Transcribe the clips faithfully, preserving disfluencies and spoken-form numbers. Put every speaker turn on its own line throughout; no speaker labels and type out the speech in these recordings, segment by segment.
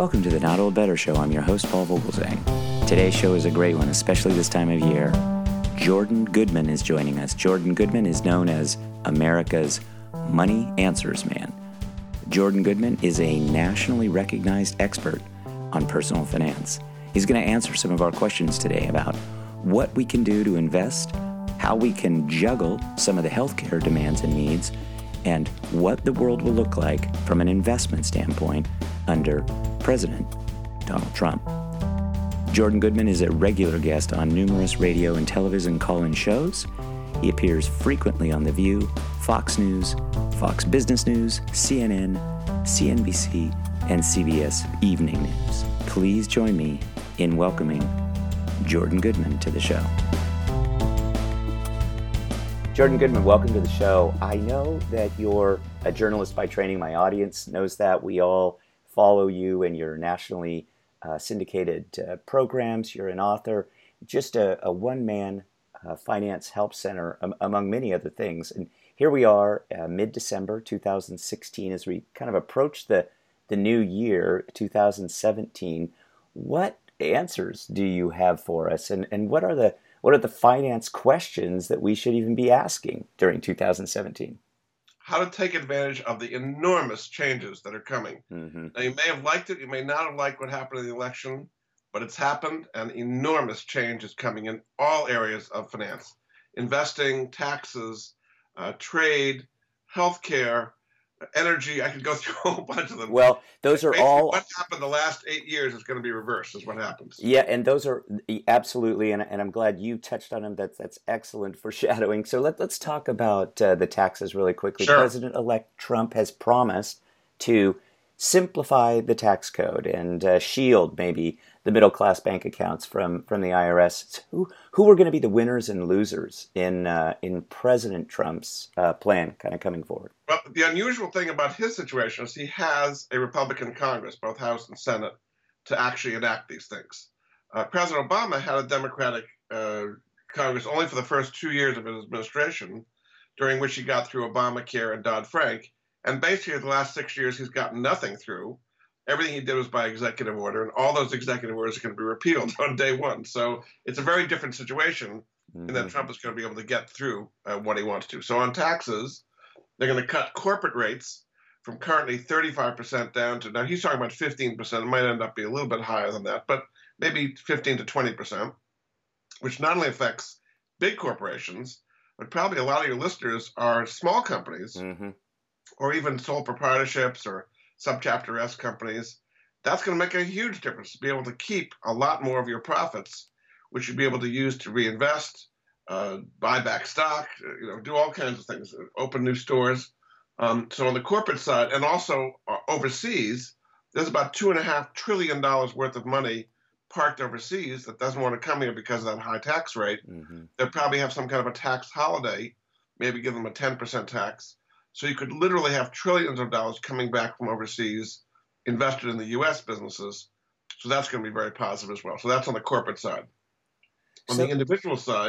Welcome to the Not Old Better Show. I'm your host, Paul Vogelzang. Today's show is a great one, especially this time of year. Jordan Goodman is joining us. Jordan Goodman is known as America's Money Answers Man. Jordan Goodman is a nationally recognized expert on personal finance. He's going to answer some of our questions today about what we can do to invest, how we can juggle some of the healthcare demands and needs, and what the world will look like from an investment standpoint under President Donald Trump. Jordan Goodman is a regular guest on numerous radio and television call-in shows. He appears frequently on The View, Fox News, Fox Business News, C N N, C N B C, and C B S Evening News. Please join me in welcoming Jordan Goodman to the show. Jordan Goodman, welcome to the show. I know that you're a journalist by training. My audience knows that. We all follow you and your nationally uh, syndicated uh, programs. You're an author, just a, a one-man uh, finance help center, um, among many other things. And here we are, uh, mid-December two thousand sixteen, as we kind of approach the, the new year, two thousand seventeen. What answers do you have for us, and, and what are the what are the finance questions that we should even be asking during two thousand seventeen?
How to take advantage of the enormous changes that are coming. Mm-hmm. Now, you may have liked it, you may not have liked what happened in the election, but it's happened, and enormous change is coming in all areas of finance. Investing, taxes, uh, trade, healthcare, energy. I could go through a whole bunch of them.
Well, those are
Basically,
all...
what happened the last eight years is going to be reversed, is what happens.
Yeah, and those are absolutely, and, and I'm glad you touched on them. That's, that's excellent foreshadowing. So let, let's talk about uh, the taxes really quickly.
Sure.
President-elect Trump has promised to simplify the tax code and uh, shield maybe the middle-class bank accounts from, from the I R S. Who who are going to be the winners and losers in uh, in President Trump's uh, plan kind of coming forward?
Well, the unusual thing about his situation is he has a Republican Congress, both House and Senate, to actually enact these things. Uh, President Obama had a Democratic uh, Congress only for the first two years of his administration, during which he got through Obamacare and Dodd-Frank. And basically, the last six years, he's gotten nothing through. Everything he did was by executive order, and all those executive orders are going to be repealed on day one. So it's a very different situation mm-hmm. in that Trump is going to be able to get through uh, what he wants to. So on taxes, they're going to cut corporate rates from currently thirty-five percent down to, now he's talking about fifteen percent. It might end up being a little bit higher than that, but maybe fifteen to twenty percent, which not only affects big corporations, but probably a lot of your listeners are small companies mm-hmm. or even sole proprietorships or subchapter S companies. That's going to make a huge difference to be able to keep a lot more of your profits, which you'll be able to use to reinvest, uh, buy back stock, you know, do all kinds of things, open new stores. Um, so on the corporate side, and also uh, overseas, there's about two and a half trillion dollars worth of money parked overseas that doesn't want to come here because of that high tax rate. Mm-hmm. They'll probably have some kind of a tax holiday, maybe give them a ten percent tax. So you could literally have trillions of dollars coming back from overseas, invested in the U S businesses. So that's going to be very positive as well. So that's on the corporate side. On so, the individual side,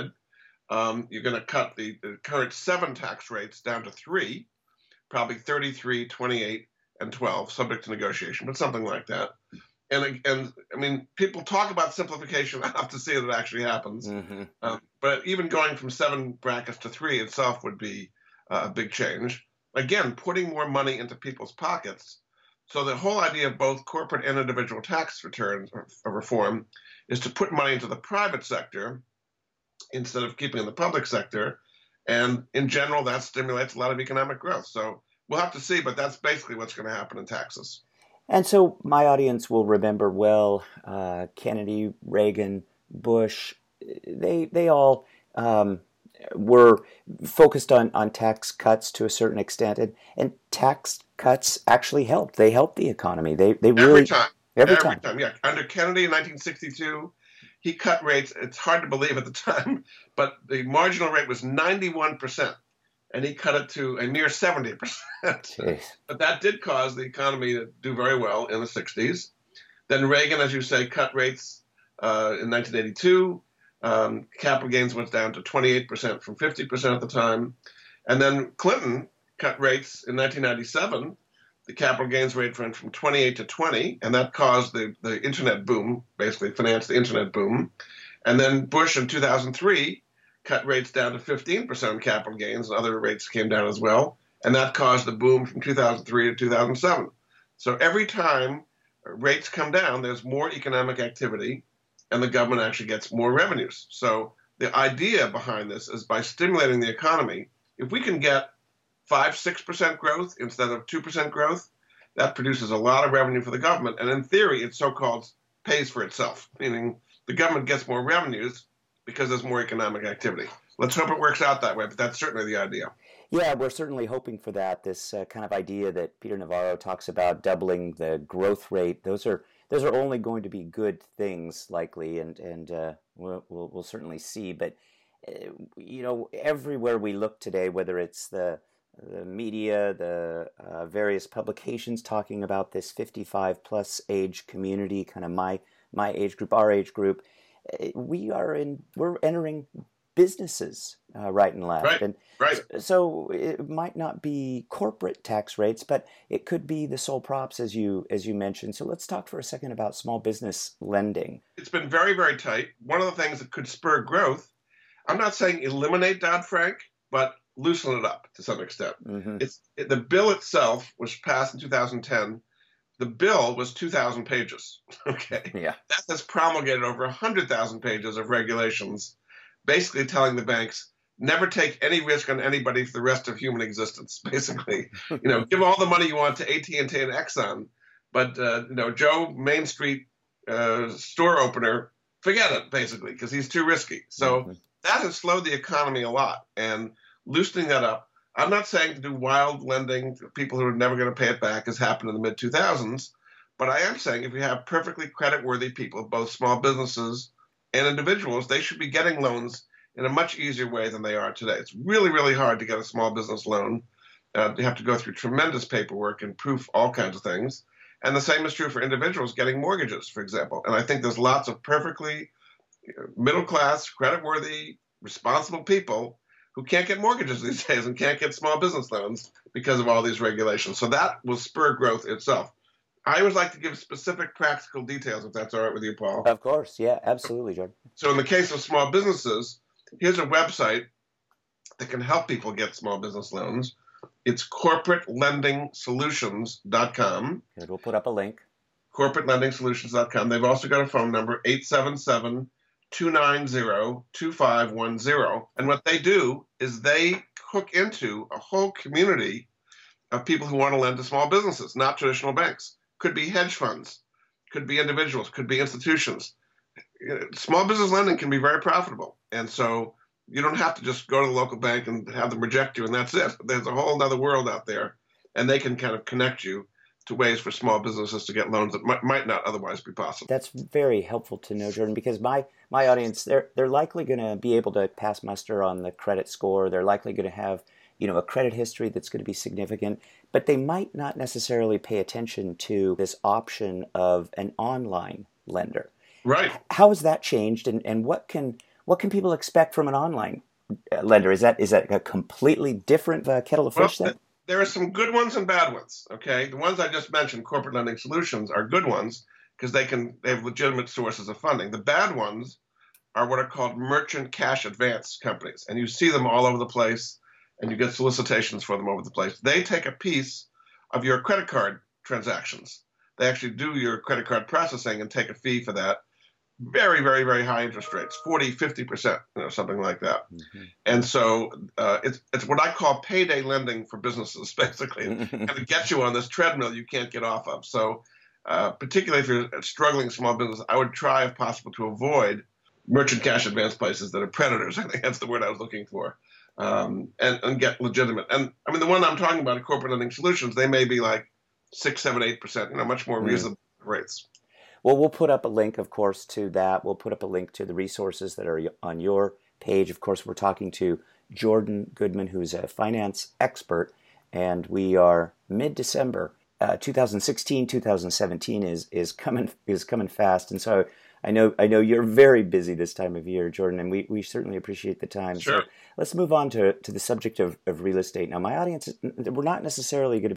um, you're going to cut the, the current seven tax rates down to three, probably thirty-three, twenty-eight, and twelve, subject to negotiation, but something like that. And, and I mean, people talk about simplification. I have to see if it actually happens. Mm-hmm. Um, but even going from seven brackets to three itself would be uh, a big change. Again, putting more money into people's pockets. So the whole idea of both corporate and individual tax returns or, or reform is to put money into the private sector instead of keeping in the public sector. And in general, that stimulates a lot of economic growth. So we'll have to see, but that's basically what's going to happen in taxes.
And so my audience will remember well uh, Kennedy, Reagan, Bush. They they all um, were focused on, on tax cuts to a certain extent, and, and tax cuts actually helped. They helped the economy. They they really
every time
every,
every
time.
time. Yeah, under Kennedy in nineteen sixty-two, he cut rates. It's hard to believe at the time, but the marginal rate was ninety-one percent. And he cut it to a mere seventy percent. But that did cause the economy to do very well in the sixties. Then Reagan, as you say, cut rates uh, in nineteen eighty-two. Um, capital gains went down to twenty-eight percent from fifty percent at the time. And then Clinton cut rates in nineteen ninety-seven the capital gains rate went from twenty-eight to twenty, and that caused the, the internet boom, basically financed the internet boom. And then Bush in two thousand three cut rates down to fifteen percent on capital gains, and other rates came down as well. And that caused the boom from two thousand three to two thousand seven. So every time rates come down, there's more economic activity, and the government actually gets more revenues. So the idea behind this is by stimulating the economy, if we can get five, six percent growth instead of two percent growth, that produces a lot of revenue for the government. And in theory, it so-called pays for itself, meaning the government gets more revenues because there's more economic activity. Let's hope it works out that way, but that's certainly the idea.
Yeah, we're certainly hoping for that. This uh, kind of idea that Peter Navarro talks about, doubling the growth rate, those are those are only going to be good things, likely, and and uh, we'll, we'll we'll certainly see. But uh, you know, everywhere we look today, whether it's the the media, the uh, various publications talking about this fifty-five plus age community, kind of my my age group, our age group, we are in we're entering businesses uh, right and left.
Right,
and
right.
So it might not be corporate tax rates, but it could be the sole props, as you as you mentioned. So let's talk for a second about small business lending.
It's been very, very tight. One of the things that could spur growth, I'm not saying eliminate Dodd-Frank, but loosen it up to some extent. Mm-hmm. It's it, the bill itself was passed in two thousand ten. The bill was two thousand pages. Okay,
yeah,
that has promulgated over one hundred thousand pages of regulations, basically telling the banks never take any risk on anybody for the rest of human existence. Basically, you know, give all the money you want to A T and T and Exxon, but uh, you know, Joe Main Street uh, store opener, forget it, basically, because he's too risky. So mm-hmm. that has slowed the economy a lot, and loosening that up. I'm not saying to do wild lending to people who are never going to pay it back, as happened in the mid two thousands, but I am saying if you have perfectly creditworthy people, both small businesses and individuals, they should be getting loans in a much easier way than they are today. It's really, really hard to get a small business loan. Uh, you have to go through tremendous paperwork and proof all kinds of things. And the same is true for individuals getting mortgages, for example. And I think there's lots of perfectly middle-class, creditworthy, responsible people who can't get mortgages these days and can't get small business loans because of all these regulations. So that will spur growth itself. I always like to give specific practical details, if that's all right with you, Paul.
Of course. Yeah, absolutely, Jordan.
So in the case of small businesses, here's a website that can help people get small business loans. It's corporate lending solutions dot com.
Good. We'll put up a link.
corporate lending solutions dot com. They've also got a phone number, eight seven seven, two nine zero, two five one zero. And what they do is they hook into a whole community of people who want to lend to small businesses, not traditional banks. Could be hedge funds, could be individuals, could be institutions. Small business lending can be very profitable. And so you don't have to just go to the local bank and have them reject you and that's it. There's a whole other world out there, and they can kind of connect you to ways for small businesses to get loans that might, might not otherwise be possible.
That's very helpful to know, Jordan, because my, my audience, they're they're likely going to be able to pass muster on the credit score. They're likely going to have, you know, a credit history that's going to be significant, but they might not necessarily pay attention to this option of an online lender.
Right.
How has that changed, and, and what can what can people expect from an online lender? Is that is that a completely different uh, kettle of fish
well,
then?
There are some good ones and bad ones, okay? The ones I just mentioned, Corporate Lending Solutions, are good ones because they can they have legitimate sources of funding. The bad ones are what are called merchant cash advance companies, and you see them all over the place, and you get solicitations for them over the place. They take a piece of your credit card transactions. They actually do your credit card processing and take a fee for that. Very, very, very high interest rates, forty, fifty percent, you know, something like that. Mm-hmm. And so uh, it's it's what I call payday lending for businesses, basically. And it gets you on this treadmill you can't get off of. So uh, particularly if you're a struggling small business, I would try, if possible, to avoid merchant cash advance places that are predators. I think that's the word I was looking for. Um, and, and get legitimate. And I mean, the one I'm talking about, Corporate Lending Solutions, they may be like six, seven, eight percent, you know, much more reasonable mm. rates.
Well, we'll put up a link, of course, to that. We'll put up a link to the resources that are on your page. Of course, we're talking to Jordan Goodman, who's a finance expert, and we are mid-December. Uh, twenty sixteen, twenty seventeen is is coming is coming fast, and so I know I know you're very busy this time of year, Jordan, and we, we certainly appreciate the time.
Sure.
So let's move on to, to the subject of, of real estate. Now, my audience, we're not necessarily going to be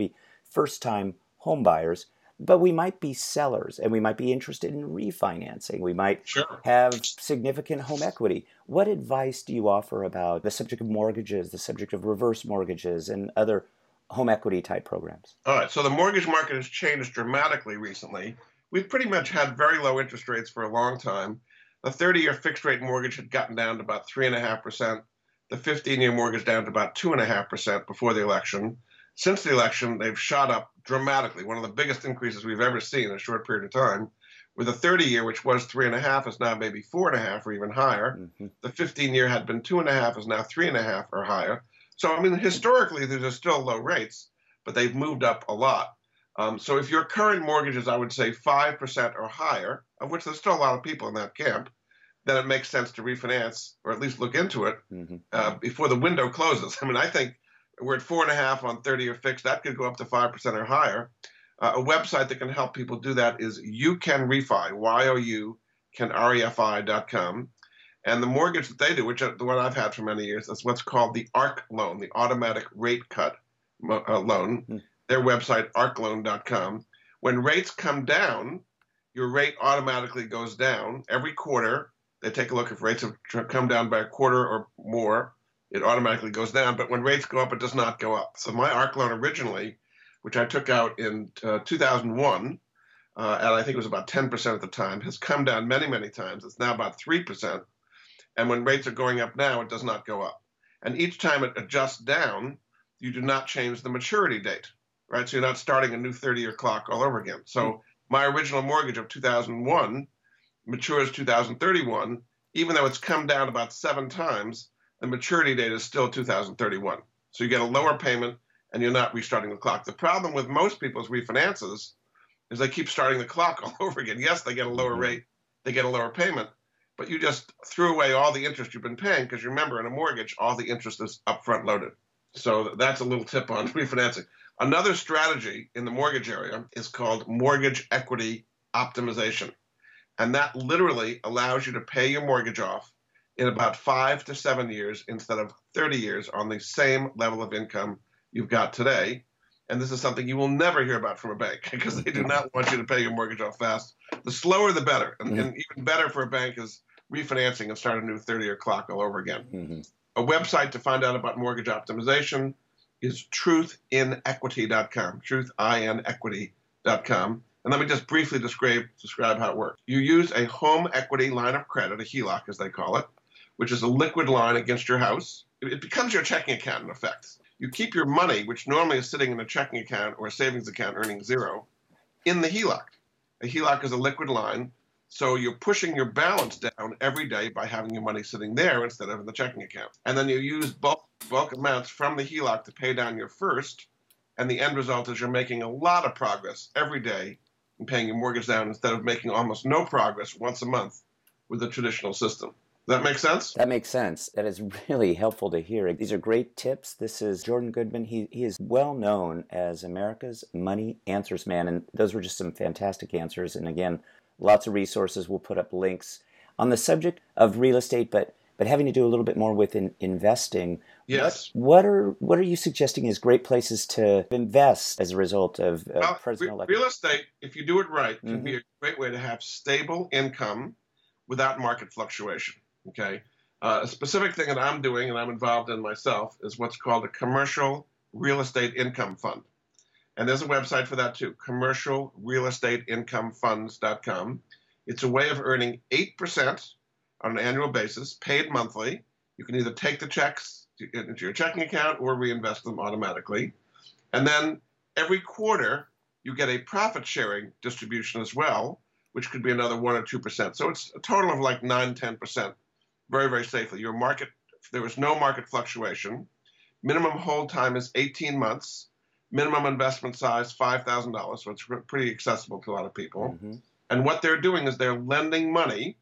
first-time home buyers, but we might be sellers and we might be interested in refinancing. We might
Sure.
have significant home equity. What advice do you offer about the subject of mortgages, the subject of reverse mortgages, and other home equity type programs?
All right. So the mortgage market has changed dramatically recently. We've pretty much had very low interest rates for a long time. The thirty-year fixed rate mortgage had gotten down to about three point five percent. The fifteen-year mortgage down to about two point five percent before the election. Since the election, they've shot up dramatically, one of the biggest increases we've ever seen in a short period of time. With the thirty-year, which was three and a half, is now maybe four and a half or even higher. Mm-hmm. The fifteen-year had been two and a half, is now three and a half or higher. So, I mean, historically, these are still low rates, but they've moved up a lot. Um, so if your current mortgage is, I would say, five percent or higher, of which there's still a lot of people in that camp, then it makes sense to refinance or at least look into it mm-hmm. uh, before the window closes. I mean, I think we're at four and a half on thirty-year fixed. That could go up to five percent or higher. Uh, a website that can help people do that is You Can Refi, Y O U, can R E F I dot com. And the mortgage that they do, which is the one I've had for many years, is what's called the A R C loan, the automatic rate cut uh, loan. Mm. Their website, arc loan dot com. When rates come down, your rate automatically goes down. Every quarter, they take a look if rates have come down by a quarter or more, it automatically goes down. But when rates go up, it does not go up. So my A R C loan originally, which I took out in uh, two thousand one, uh, and I think it was about ten percent at the time, has come down many, many times. It's now about three percent. And when rates are going up now, it does not go up. And each time it adjusts down, you do not change the maturity date, right? So you're not starting a new thirty-year clock all over again. So my original mortgage of two thousand one matures two thousand thirty-one. Even though it's come down about seven times, the maturity date is still two thousand thirty-one. So you get a lower payment and you're not restarting the clock. The problem with most people's refinances is they keep starting the clock all over again. Yes, they get a lower rate, they get a lower payment, but you just threw away all the interest you've been paying because remember, in a mortgage, all the interest is upfront loaded. So that's a little tip on refinancing. Another strategy in the mortgage area is called mortgage equity optimization. And that literally allows you to pay your mortgage off in about five to seven years instead of thirty years on the same level of income you've got today. And this is something you will never hear about from a bank because they do not want you to pay your mortgage off fast. The slower, the better. And, mm-hmm. and even better for a bank is refinancing and start a new thirty-year clock all over again. Mm-hmm. A website to find out about mortgage optimization is truth in equity dot com, truth in equity dot com. And let me just briefly describe, describe how it works. You use a home equity line of credit, a H E L O C as they call it, which is a liquid line against your house. It becomes your checking account in effect. You keep your money, which normally is sitting in a checking account or a savings account earning zero, in the H E L O C. A H E L O C is a liquid line, so you're pushing your balance down every day by having your money sitting there instead of in the checking account. And then you use bulk, bulk amounts from the H E L O C to pay down your first, and the end result is you're making a lot of progress every day in paying your mortgage down instead of making almost no progress once a month with the traditional system. Does that make sense?
That makes sense. That is really helpful to hear. These are great tips. This is Jordan Goodman. He, he is well known as America's Money Answers Man, and those were just some fantastic answers. And again, lots of resources. We'll put up links on the subject of real estate, but but having to do a little bit more with in, investing.
Yes.
What, what are what are you suggesting as great places to invest as a result of uh,
well,
president
re- real estate, if you do it right, can mm-hmm. be a great way to have stable income without market fluctuation. Okay. Uh, a specific thing that I'm doing and I'm involved in myself is what's called a commercial real estate income fund. And there's a website for that too, commercial real estate income funds dot com. It's a way of earning eight percent on an annual basis, paid monthly. You can either take the checks into your checking account or reinvest them automatically. And then every quarter, you get a profit sharing distribution as well, which could be another one or two percent. So it's a total of like nine, ten percent, very, very safely. Your market, there is no market fluctuation. Minimum hold time is eighteen months. Minimum investment size, five thousand dollars, so it's pretty accessible to a lot of people. Mm-hmm. And what they're doing is they're lending money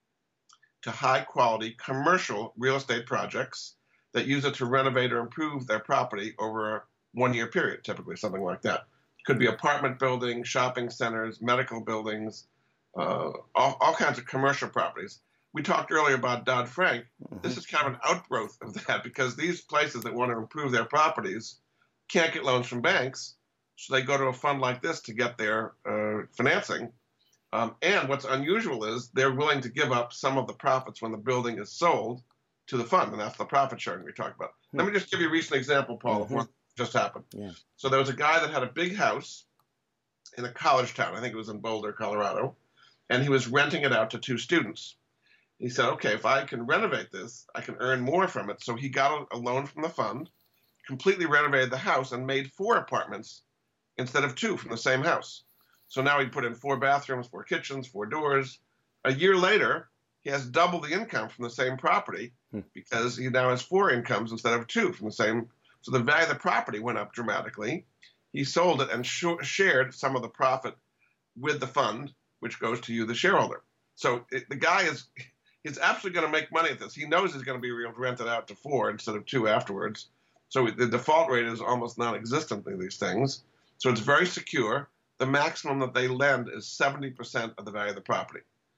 to high-quality commercial real estate projects that use it to renovate or improve their property over a one-year period, typically, something like that. It could be apartment buildings, shopping centers, medical buildings, uh, all, all kinds of commercial properties. We talked earlier about Dodd-Frank. Mm-hmm. This is kind of an outgrowth of that because these places that want to improve their properties can't get loans from banks, So they go to a fund like this to get their uh, financing. Um, and what's unusual is they're willing to give up some of the profits when the building is sold to the fund, and that's the profit sharing we talked about. Hmm. Let me just give you a recent example, Paul, mm-hmm. of what just happened.
Yeah.
So there was a guy that had a big house in a college town. I think it was in Boulder, Colorado, and he was renting it out to two students. He said, okay, if I can renovate this, I can earn more from it. So he got a loan from the fund, completely renovated the house, and made four apartments instead of two from the same house. So now he put in four bathrooms, four kitchens, four doors. A year later, he has double the income from the same property hmm. because he now has four incomes instead of two from the same. So the value of the property went up dramatically. He sold it and sh- shared some of the profit with the fund, which goes to you, the shareholder. So it, the guy is he's absolutely going to make money at this. He knows he's going to be able to rent it out to four instead of two afterwards. So the default rate is almost non-existent in these things. So it's very secure. The maximum that they lend is seventy percent of the value of the property.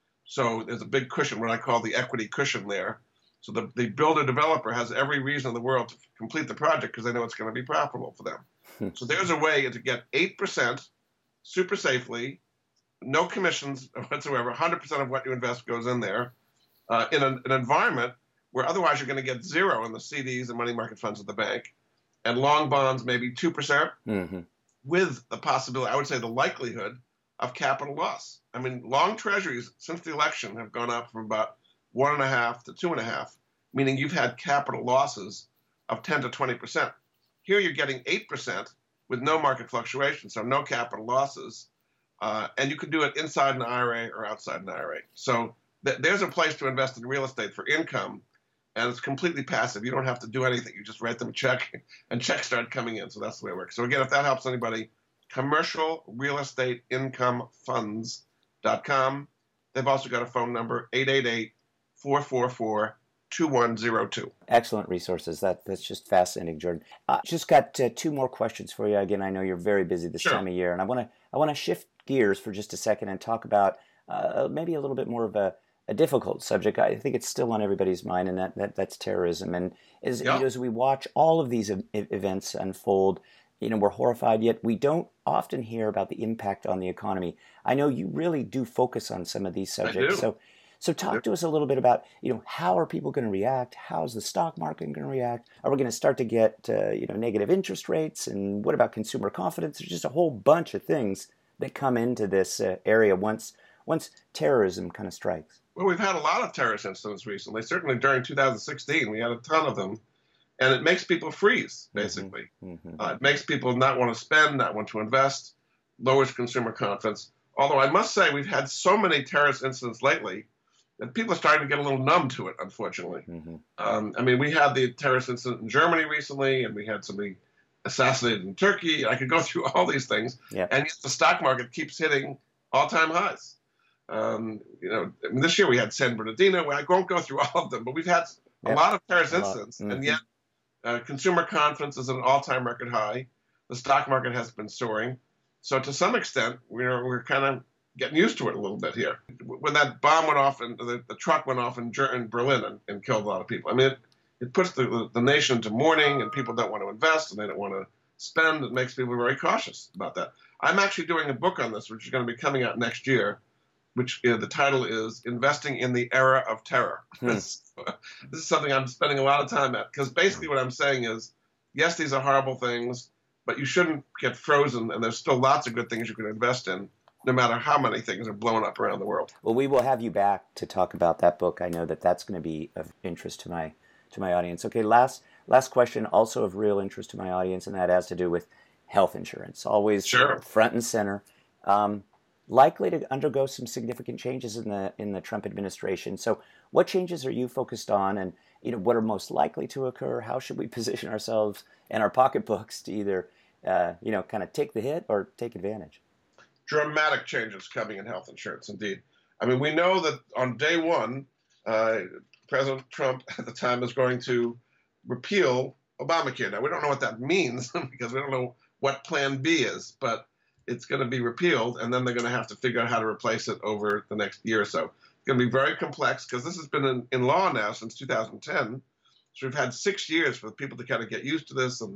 So there's a big cushion, what I call the equity cushion there. So the, the builder developer has every reason in the world to complete the project because they know it's going to be profitable for them. So there's a way to get eight percent super safely, no commissions whatsoever, one hundred percent of what you invest goes in there, uh, in an, an environment where otherwise you're going to get zero in the C Ds and money market funds at the bank, and long bonds maybe two percent. Mm-hmm. With the possibility, I would say the likelihood of capital loss. I mean, long treasuries since the election have gone up from about one and a half to two and a half, meaning you've had capital losses of ten to twenty percent. Here you're getting eight percent with no market fluctuation, so no capital losses, uh, and you can do it inside an I R A or outside an I R A. So th- there's a place to invest in real estate for income, and it's completely passive. You don't have to do anything. You just write them a check, and checks start coming in. So that's the way it works. So again, if that helps anybody, commercial real estate income funds dot com. They've also got a phone number, eight eight eight, four four four, two one zero two.
Excellent resources. That That's just fascinating, Jordan. I uh, just got uh, two more questions for you. Again, I know you're very busy this
sure.
time of year, and I want to I want to shift gears for just a second and talk about uh, maybe a little bit more of a a difficult subject. I think it's still on everybody's mind, and that, that that's terrorism. And as, yeah. you know, as we watch all of these e- events unfold, you know, we're horrified, yet we don't often hear about the impact on the economy. I know you really do focus on some of these subjects. So so talk to us a little bit about, you know, how are people going to react? How's the stock market going to react? Are we going to start to get, uh, you know, negative interest rates? And what about consumer confidence? There's just a whole bunch of things that come into this uh, area once once terrorism kind of strikes.
Well, we've had a lot of terrorist incidents recently. Certainly during two thousand sixteen, we had a ton of them. And it makes people freeze, basically. Mm-hmm. Uh, it makes people not want to spend, not want to invest, lowers consumer confidence. Although I must say we've had so many terrorist incidents lately that people are starting to get a little numb to it, unfortunately. Mm-hmm. Um, I mean, we had the terrorist incident in Germany recently, and we had somebody assassinated in Turkey. I could go through all these things. Yeah. And yet the stock market keeps hitting all-time highs. Um, you know, I mean, this year we had San Bernardino. I won't go through all of them, but we've had a yep. lot of terrorist incidents, mm-hmm. and yet uh, consumer confidence is at an all-time record high. The stock market has been soaring. So to some extent, we're we're kind of getting used to it a little bit here. When that bomb went off and the, the truck went off in, in Berlin and, and killed a lot of people, I mean, it, it puts the, the nation into mourning, and people don't want to invest and they don't want to spend. It makes people very cautious about that. I'm actually doing a book on this, which is going to be coming out next year, which uh, the title is Investing in the Era of Terror. Hmm. this, this is something I'm spending a lot of time at, because basically what I'm saying is, yes, these are horrible things, but you shouldn't get frozen, and there's still lots of good things you can invest in, no matter how many things are blowing up around the world.
Well, we will have you back to talk about that book. I know that that's going to be of interest to my to my audience. Okay, last last question, also of real interest to my audience, and that has to do with health insurance. Always
sure.
front and center. Um, likely to undergo some significant changes in the in the Trump administration. So what changes are you focused on, and you know what are most likely to occur? How should we position ourselves and our pocketbooks to either uh, you know kind of take the hit or take advantage?
Dramatic changes coming in health insurance, indeed. I mean, we know that on day one, uh, President Trump at the time is going to repeal Obamacare. Now, we don't know what that means because we don't know what Plan B is, but it's going to be repealed, and then they're going to have to figure out how to replace it over the next year or so. It's going to be very complex because this has been in, in law now since two thousand ten. So we've had six years for people to kind of get used to this, and the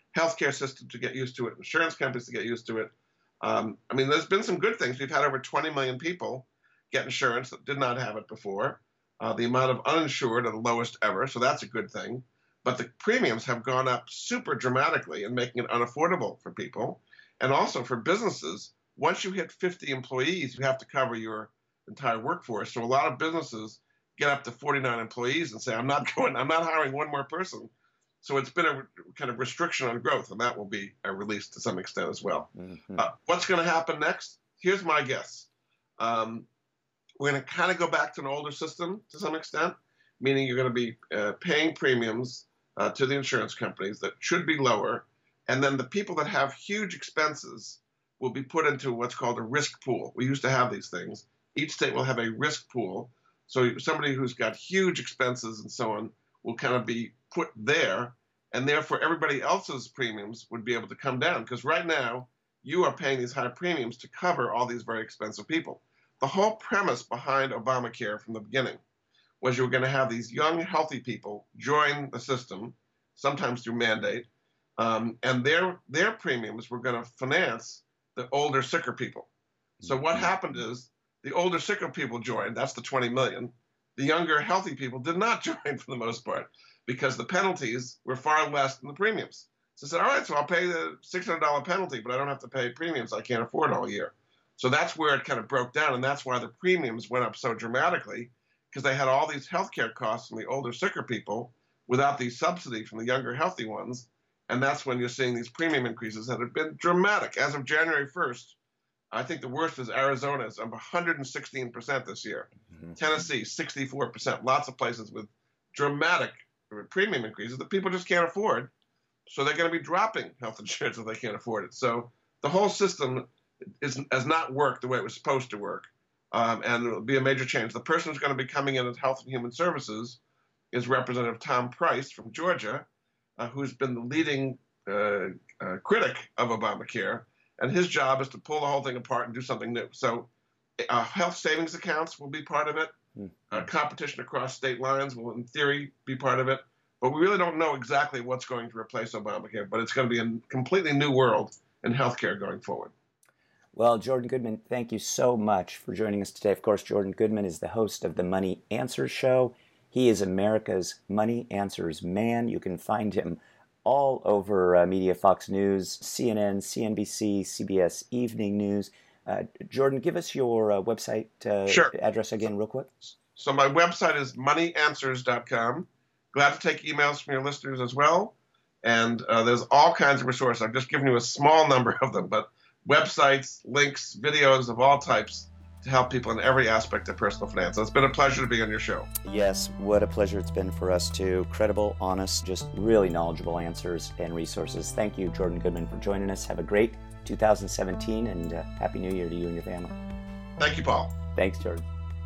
healthcare system to get used to it, insurance companies to get used to it. Um, I mean, there's been some good things. We've had over twenty million people get insurance that did not have it before. Uh, the amount of uninsured are the lowest ever, so that's a good thing. But the premiums have gone up super dramatically and making it unaffordable for people. And also for businesses, once you hit fifty employees, you have to cover your entire workforce. So a lot of businesses get up to forty-nine employees and say, I'm not going, I'm not hiring one more person. So it's been a kind of restriction on growth, and that will be a release to some extent as well. Mm-hmm. Uh, what's going to happen next? Here's my guess. Um, we're going to kind of go back to an older system to some extent, meaning you're going to be uh, paying premiums uh, to the insurance companies that should be lower, and then the people that have huge expenses will be put into what's called a risk pool. We used to have these things. Each state will have a risk pool. So somebody who's got huge expenses and so on will kind of be put there, and therefore everybody else's premiums would be able to come down, because right now you are paying these high premiums to cover all these very expensive people. The whole premise behind Obamacare from the beginning was you were going to have these young, healthy people join the system, sometimes through mandate, um, and their their premiums were going to finance the older, sicker people. So what happened is the older, sicker people joined. That's the twenty million. The younger, healthy people did not join for the most part because the penalties were far less than the premiums. So I said, all right, so I'll pay the six hundred dollars penalty, but I don't have to pay premiums I can't afford all year. So that's where it kind of broke down, and that's why the premiums went up so dramatically, because they had all these healthcare costs from the older, sicker people without the subsidy from the younger, healthy ones. And that's when you're seeing these premium increases that have been dramatic. As of January first, I think the worst is Arizona. It's up one hundred sixteen percent this year. Mm-hmm. Tennessee, sixty-four percent. Lots of places with dramatic premium increases that people just can't afford. So they're going to be dropping health insurance if they can't afford it. So the whole system is, has not worked the way it was supposed to work. Um, and it will be a major change. The person who's going to be coming in as Health and Human Services is Representative Tom Price from Georgia, uh, who's been the leading uh, uh, critic of Obamacare. And his job is to pull the whole thing apart and do something new. So uh, health savings accounts will be part of it. Mm-hmm. Uh, competition across state lines will, in theory, be part of it. But we really don't know exactly what's going to replace Obamacare. But it's going to be a completely new world in healthcare going forward.
Well, Jordan Goodman, thank you so much for joining us today. Of course, Jordan Goodman is the host of the Money Answers Show. He is America's Money Answers man. You can find him all over uh, media, Fox News, C N N, C N B C, C B S Evening News. Uh, Jordan, give us your uh, website uh,
sure.
address again real quick.
So my website is money answers dot com. Glad to take emails from your listeners as well. And uh, there's all kinds of resources. I've just given you a small number of them, but websites, links, videos of all types to help people in every aspect of personal finance. So it's been a pleasure to be on your show.
Yes, what a pleasure it's been for us too. Credible, honest, just really knowledgeable answers and resources. Thank you, Jordan Goodman, for joining us. Have a great two thousand seventeen, and uh, Happy New Year to you and your family.
Thank you, Paul.
Thanks, Jordan.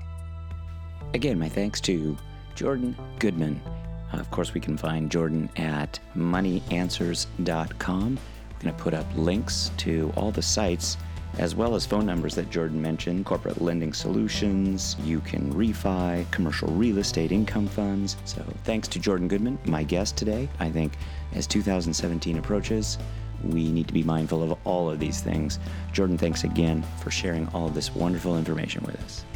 Again, my thanks to Jordan Goodman. Uh, of course, we can find Jordan at money answers dot com. We're going to put up links to all the sites as well as phone numbers that Jordan mentioned, corporate lending solutions, you can refi, commercial real estate income funds. So thanks to Jordan Goodman, my guest today. I think as two thousand seventeen approaches, we need to be mindful of all of these things. Jordan, thanks again for sharing all of this wonderful information with us.